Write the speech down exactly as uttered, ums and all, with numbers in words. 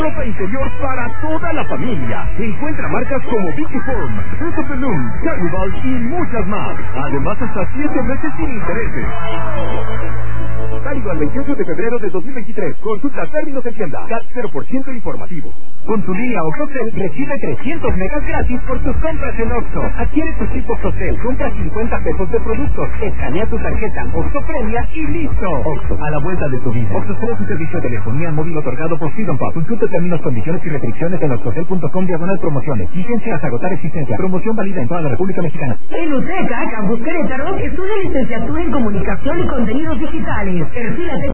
Ropa interior para toda la familia. Encuentra marcas como Vicky Form, Fruit of the Loom, Carnival y muchas más. Además, hasta siete meses sin intereses. Válido al veintiocho de febrero de dos mil veintitrés. Consulta términos en tienda. C A T cero por ciento informativo. Con tu línea OXXOCEL recibe trescientos megas gratis por tus compras en Oxxo. Adquiere tu chip OXXOCEL, compra cincuenta pesos de productos, escanea tu tarjeta Oxxo Premia y listo. Oxxo, a la vuelta de tu vida. Oxxo es un servicio de telefonía móvil otorgado por Freedom Pop. Consulta términos, condiciones y restricciones en oxxocel punto com diagonal promociones. Vigencia hasta agotar existencia. Promoción válida en toda la República Mexicana. En UTECA, Campus Querétaro, estudia licenciatura en Comunicación y Contenidos Digitales. Perfílate